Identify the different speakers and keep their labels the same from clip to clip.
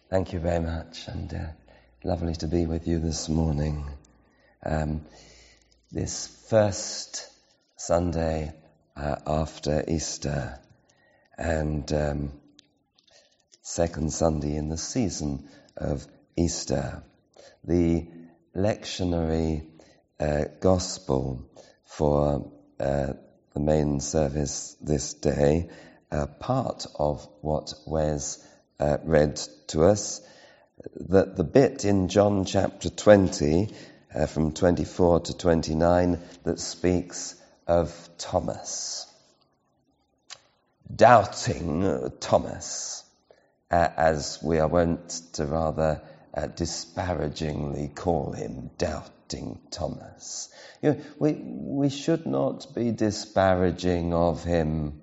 Speaker 1: Thank you very much, and lovely to be with you this morning. This first Sunday after Easter, and second Sunday in the season of Easter. The lectionary gospel for the main service this day, part of what Wes read to us, that the bit in John chapter 20 from 24 to 29 that speaks of Thomas. Doubting Thomas, as we are wont to rather disparagingly call him, doubting Thomas. You know, we should not be disparaging of him.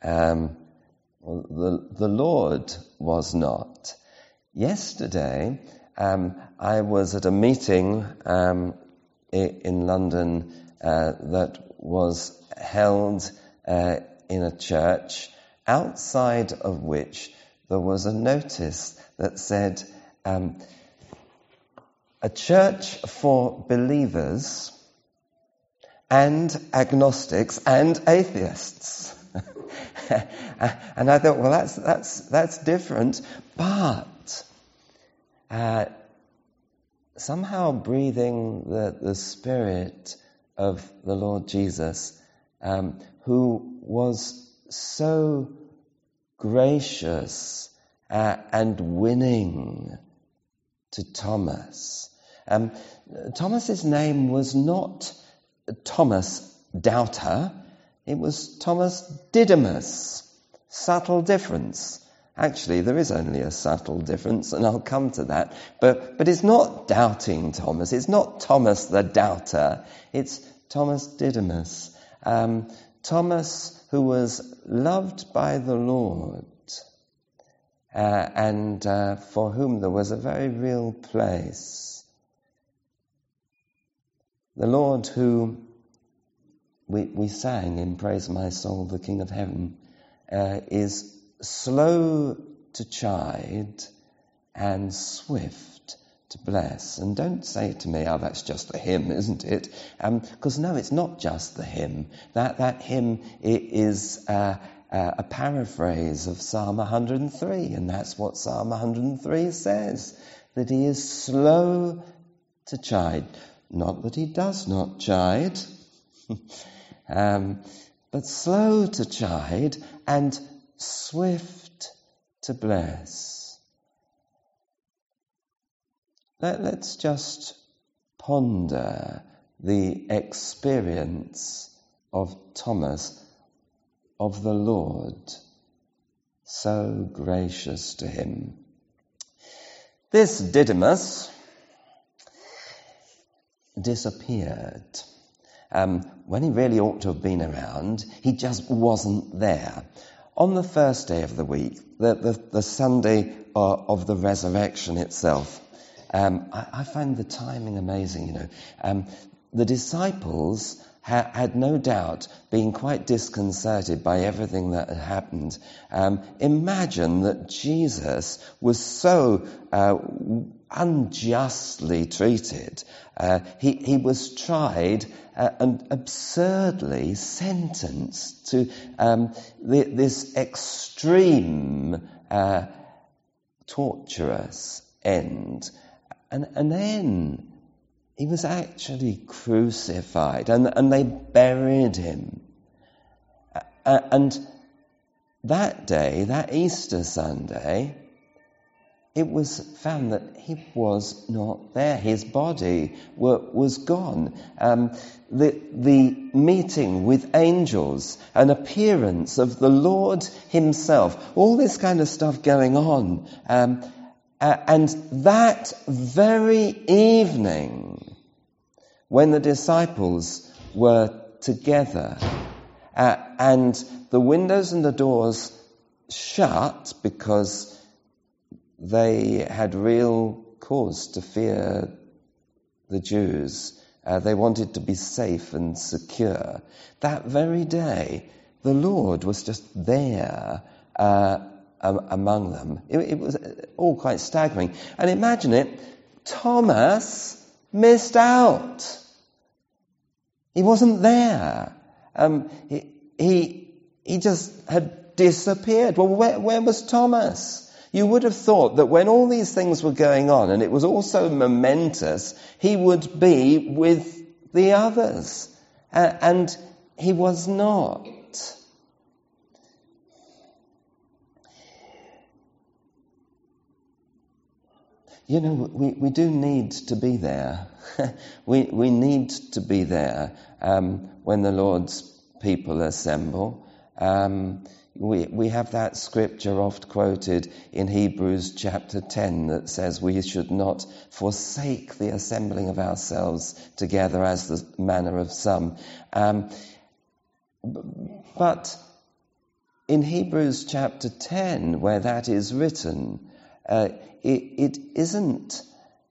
Speaker 1: The Lord was not. Yesterday, I was at a meeting in London that was held in a church, outside of which there was a notice that said, a church for believers and agnostics and atheists. And I thought, well, that's different, but somehow breathing the Spirit of the Lord Jesus, who was so gracious and winning to Thomas. Thomas's name was not Thomas Doubter. It was Thomas Didymus. Subtle difference. Actually, there is only a subtle difference, and I'll come to that. But it's not doubting Thomas. It's not Thomas the doubter. It's Thomas Didymus. Thomas who was loved by the Lord, and for whom there was a very real place. The Lord who we sang in Praise My Soul, the King of Heaven, is slow to chide and swift to bless. And don't say to me, oh, that's just the hymn, isn't it? Because no, it's not just the hymn. That hymn is a paraphrase of Psalm 103, and that's what Psalm 103 says, that he is slow to chide. Not that he does not chide, but slow to chide and swift to bless. Let's just ponder the experience of Thomas, of the Lord, so gracious to him. This Didymus disappeared. When he really ought to have been around, he just wasn't there. On the first day of the week, the Sunday of the resurrection itself, I find the timing amazing, you know. The disciples had no doubt been quite disconcerted by everything that had happened. Imagine that Jesus was so unjustly treated. He was tried and absurdly sentenced to this extreme, torturous end. And then he was actually crucified, and they buried him. And that day, that Easter Sunday, it was found that he was not there. His body was gone. The meeting with angels, an appearance of the Lord himself, all this kind of stuff going on. And that very evening, when the disciples were together, and the windows and the doors shut because they had real cause to fear the Jews. They wanted to be safe and secure. That very day, the Lord was just there among them. It was all quite staggering. And imagine it, Thomas missed out. He wasn't there. He just had disappeared. Well, where was Thomas? You would have thought that when all these things were going on, and it was all so momentous, he would be with the others. And he was not. You know, we do need to be there. we need to be there when the Lord's people assemble. We have that scripture oft quoted in Hebrews chapter 10 that says we should not forsake the assembling of ourselves together as the manner of some. But in Hebrews chapter 10, where that is written, it isn't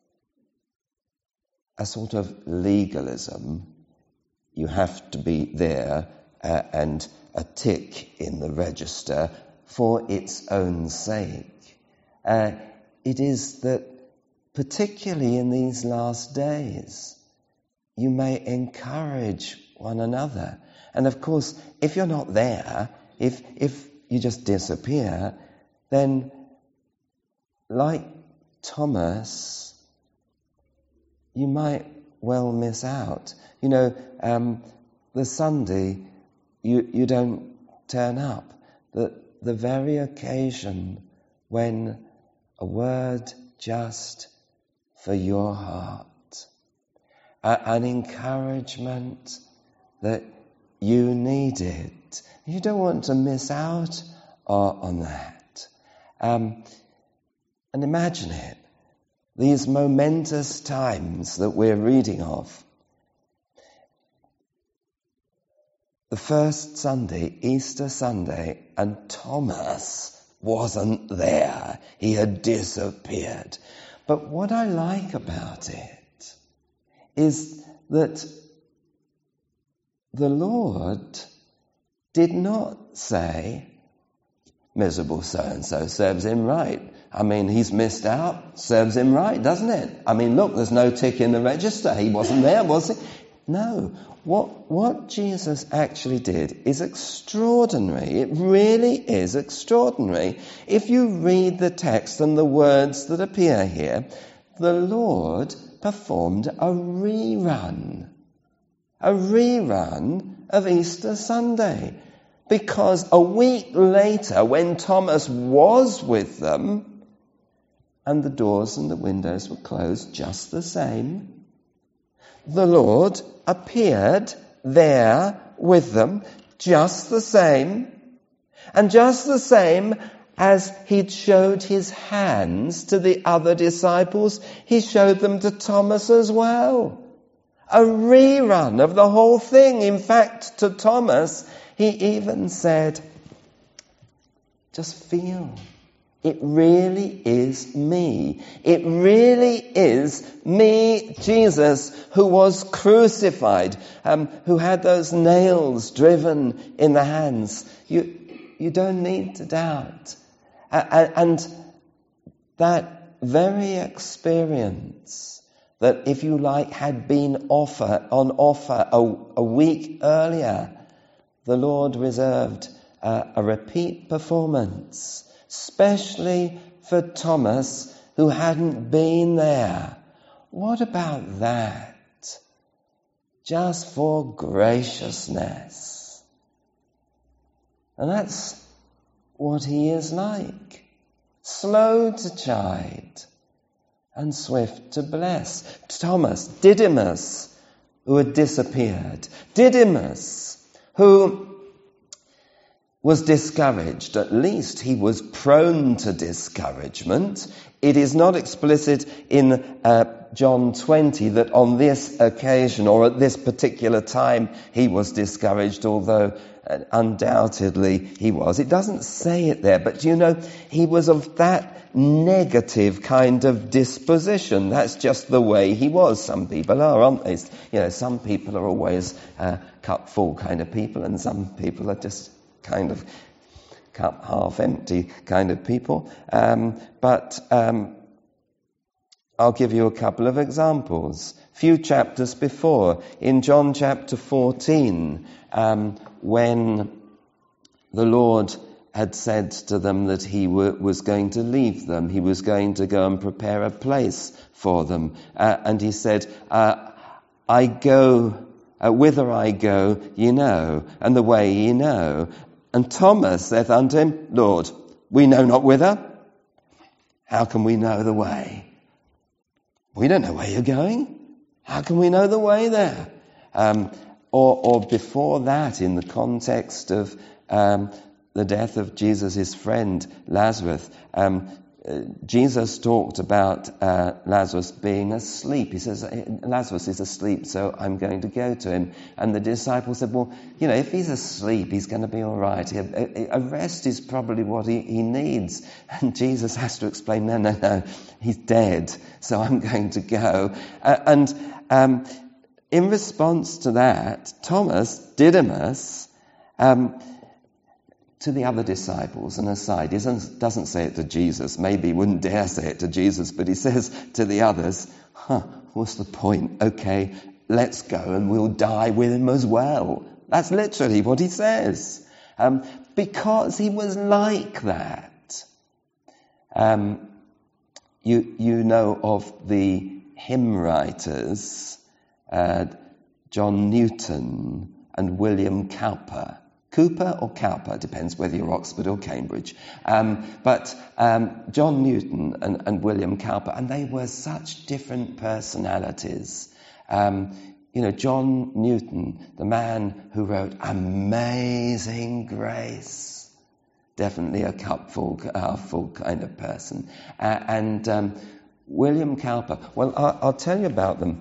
Speaker 1: a sort of legalism. You have to be there and a tick in the register for its own sake. It is that particularly in these last days, you may encourage one another. And of course, if you're not there, if you just disappear, then like Thomas, you might well miss out. You know, the Sunday you don't turn up. The very occasion when a word just for your heart, an encouragement that you needed. You don't want to miss out on that. And imagine it, these momentous times that we're reading of. The first Sunday, Easter Sunday, and Thomas wasn't there. He had disappeared. But what I like about it is that the Lord did not say, miserable so-and-so, serves him right. I mean, he's missed out, serves him right, doesn't it? I mean, look, there's no tick in the register. He wasn't there, was he? No. What Jesus actually did is extraordinary. It really is extraordinary. If you read the text and the words that appear here, the Lord performed a rerun of Easter Sunday. Because a week later, when Thomas was with them, and the doors and the windows were closed just the same, the Lord appeared there with them just the same, and just the same as he'd showed his hands to the other disciples, he showed them to Thomas as well. A rerun of the whole thing. In fact, to Thomas, he even said, just feel. It really is me. It really is me, Jesus, who was crucified, who had those nails driven in the hands. You don't need to doubt. And that very experience that, if you like, had been on offer a week earlier, the Lord reserved a repeat performance, especially for Thomas, who hadn't been there. What about that? Just for graciousness. And that's what he is like. Slow to chide and swift to bless. Thomas, Didymus, who had disappeared. Didymus, who was discouraged. At least he was prone to discouragement. It is not explicit in John 20 that on this occasion or at this particular time he was discouraged, although undoubtedly he was. It doesn't say it there, but you know, he was of that negative kind of disposition. That's just the way he was. Some people are, aren't they? You know, some people are always cup full kind of people, and some people are just kind of cup half empty kind of people. But I'll give you a couple of examples. Few chapters before, in John chapter 14, when the Lord had said to them that he was going to leave them, he was going to go and prepare a place for them. And he said, I go, whither I go, ye know, and the way ye know. And Thomas saith unto him, Lord, we know not whither. How can we know the way? We don't know where you're going. How can we know the way there? Or before that, in the context of the death of Jesus' friend Lazarus, Jesus talked about Lazarus being asleep. He says, Lazarus is asleep, so I'm going to go to him. And the disciples said, well, if he's asleep, he's going to be all right. A rest is probably what he needs. And Jesus has to explain, no, he's dead, so I'm going to go. In response to that, Didymus, to the other disciples, an aside, he doesn't say it to Jesus. Maybe he wouldn't dare say it to Jesus, but he says to the others, what's the point? Okay, let's go and we'll die with him as well. That's literally what he says. Because he was like that. You know of the hymn writers, John Newton and William Cowper. Cooper or Cowper, depends whether you're Oxford or Cambridge. But John Newton and William Cowper, and they were such different personalities. John Newton, the man who wrote Amazing Grace, definitely a cupful, half-full kind of person. And William Cowper, well, I'll tell you about them.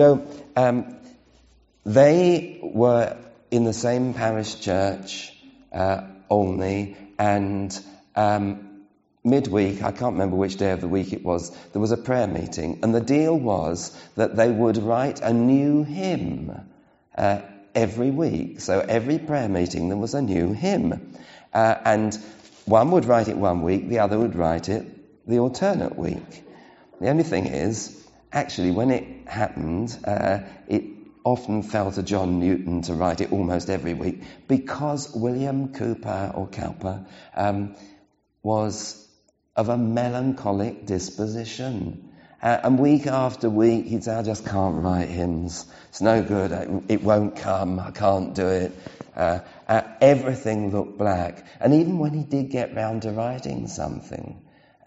Speaker 1: They were in the same parish church, Olney, and midweek, I can't remember which day of the week it was, there was a prayer meeting, and the deal was that they would write a new hymn every week. So every prayer meeting there was a new hymn. And one would write it one week, the other would write it the alternate week. The only thing is, actually, when it happened, it often fell to John Newton to write it almost every week, because William Cowper was of a melancholic disposition. And week after week he'd say, I just can't write hymns. It's no good. It won't come. I can't do it. Everything looked black. And even when he did get round to writing something,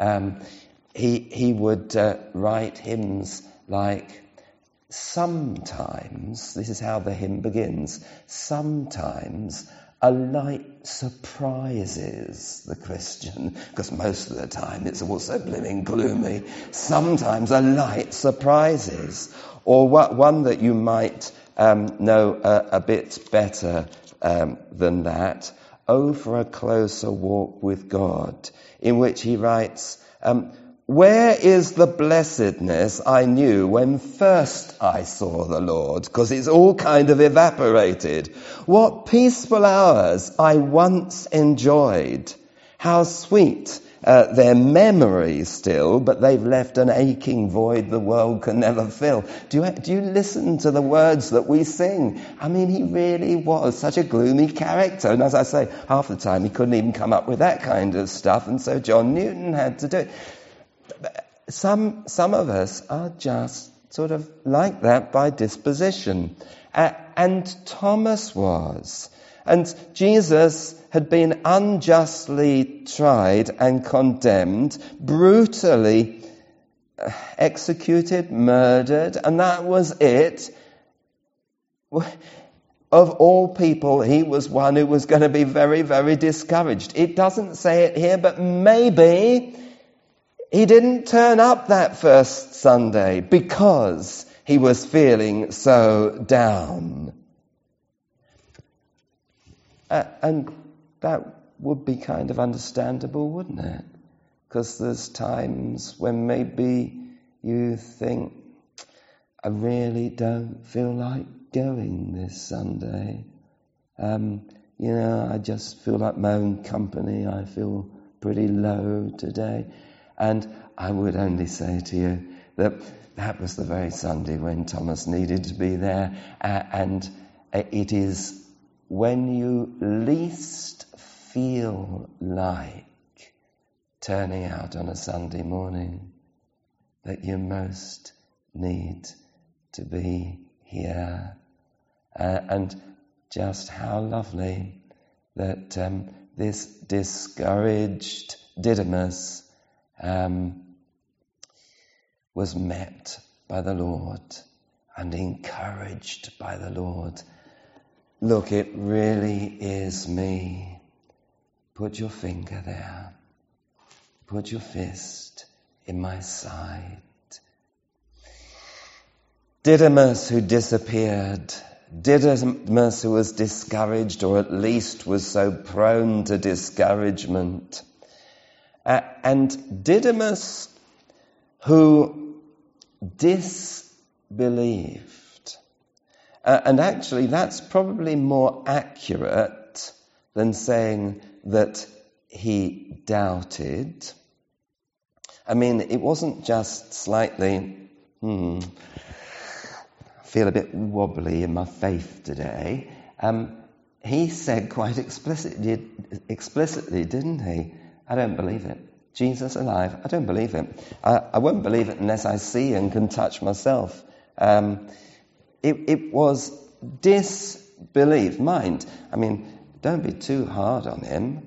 Speaker 1: he would write hymns like, sometimes, this is how the hymn begins, sometimes a light surprises the Christian, because most of the time it's all so blimmin' gloomy. Sometimes a light surprises. Or one that you might know a bit better than that, Oh, for a closer walk with God, in which he writes, where is the blessedness I knew when first I saw the Lord? Because it's all kind of evaporated. What peaceful hours I once enjoyed. How sweet their memories still, but they've left an aching void the world can never fill. Do you listen to the words that we sing? I mean, he really was such a gloomy character. And as I say, half the time he couldn't even come up with that kind of stuff. And so John Newton had to do it. Some of us are just sort of like that by disposition. And Thomas was. And Jesus had been unjustly tried and condemned, brutally executed, murdered, and that was it. Of all people, he was one who was going to be very, very discouraged. It doesn't say it here, but maybe he didn't turn up that first Sunday because he was feeling so down. And that would be kind of understandable, wouldn't it? Because there's times when maybe you think, I really don't feel like going this Sunday. I just feel like my own company. I feel pretty low today. And I would only say to you that was the very Sunday when Thomas needed to be there. And it is when you least feel like turning out on a Sunday morning that you most need to be here. And just how lovely that this discouraged Didymus was met by the Lord and encouraged by the Lord. Look, it really is me. Put your finger there. Put your fist in my side. Didymus who disappeared. Didymus who was discouraged, or at least was so prone to discouragement. And Didymus who disbelieved. And actually that's probably more accurate than saying that he doubted. I mean, it wasn't just slightly, I feel a bit wobbly in my faith today. He said quite explicitly, didn't he? I don't believe it. Jesus alive, I don't believe it. I won't believe it unless I see and can touch myself. It was disbelief. Mind, I mean, don't be too hard on him.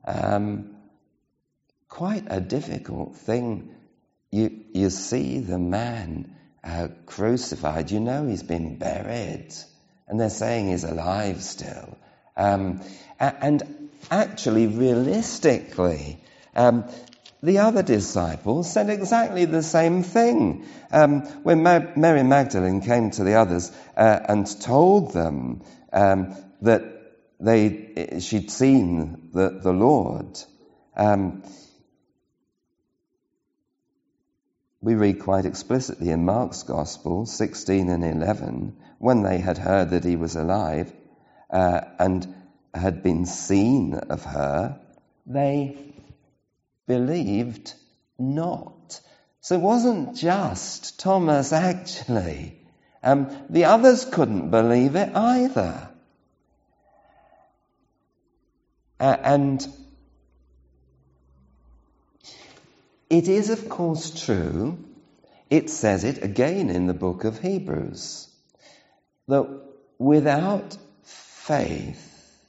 Speaker 1: Quite a difficult thing. You see the man crucified. You know he's been buried. And they're saying he's alive still. And actually, realistically, the other disciples said exactly the same thing. When Mary Magdalene came to the others and told them that she'd seen the Lord, we read quite explicitly in Mark's Gospel, 16 and 11, when they had heard that he was alive and had been seen of her, they believed not. So it wasn't just Thomas, actually. The others couldn't believe it either. And it is, of course, true, it says it again in the book of Hebrews, that without faith,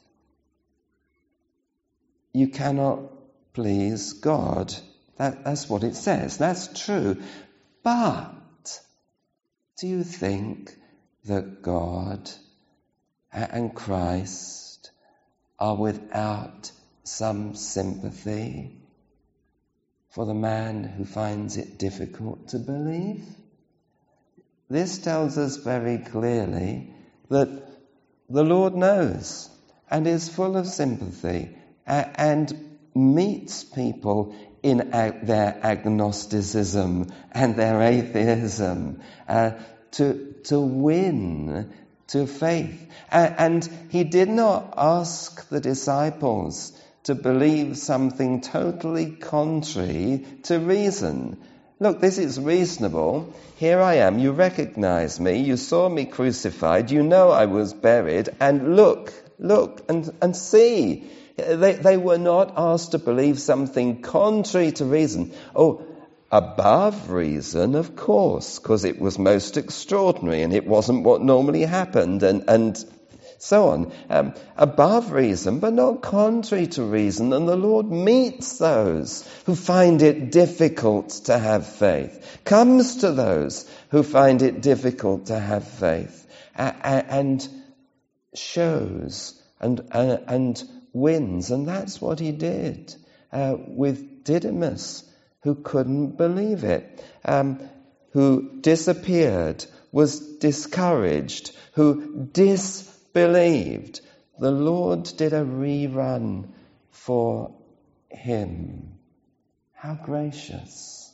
Speaker 1: you cannot please God. That's what it says. That's true. But do you think that God and Christ are without some sympathy for the man who finds it difficult to believe? This tells us very clearly that the Lord knows and is full of sympathy and meets people in their agnosticism and their atheism to win to faith. And he did not ask the disciples to believe something totally contrary to reason. Look, this is reasonable. Here I am. You recognize me. You saw me crucified. You know I was buried. And look and see. They were not asked to believe something contrary to reason. Oh, above reason, of course, because it was most extraordinary and it wasn't what normally happened and so on. Above reason, but not contrary to reason. And the Lord meets those who find it difficult to have faith, comes to those who find it difficult to have faith, and shows and wins. And that's what he did with Didymus, who couldn't believe it, who disappeared, was discouraged, who disbelieved. The Lord did a rerun for him. How gracious.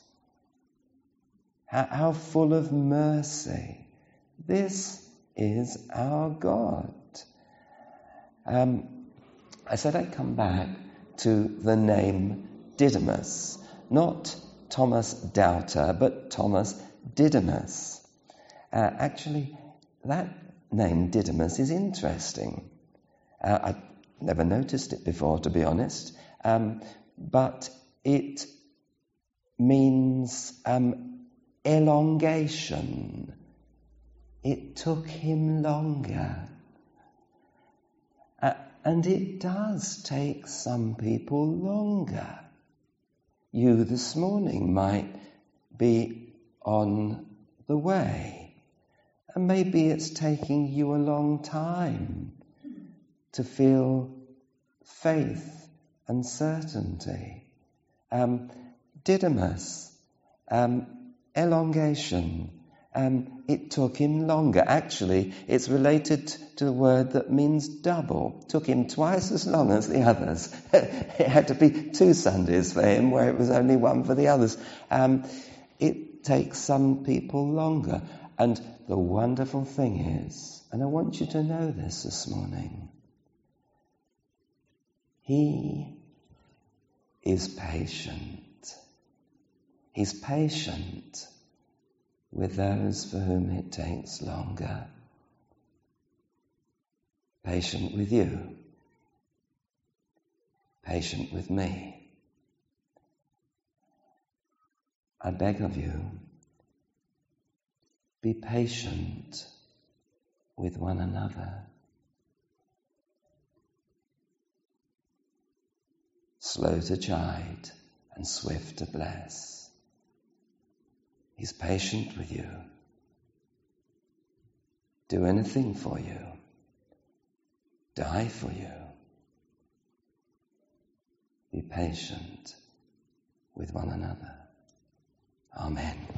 Speaker 1: How full of mercy. This is our God. I said I'd come back to the name Didymus, not Thomas Doubter, but Thomas Didymus. Actually, that name Didymus is interesting. I'd never noticed it before, to be honest, but it means elongation. It took him longer. And it does take some people longer. You this morning might be on the way, and maybe it's taking you a long time to feel faith and certainty. Didymus, elongation. It took him longer. Actually, it's related to the word that means double. It took him twice as long as the others. It had to be 2 Sundays for him, where it was only 1 for the others. It takes some people longer. And the wonderful thing is, and I want you to know this morning, he is patient. He's patient with those for whom it takes longer. Patient with you. Patient with me. I beg of you, be patient with one another. Slow to chide and swift to bless. He's patient with you. Do anything for you. Die for you. Be patient with one another. Amen.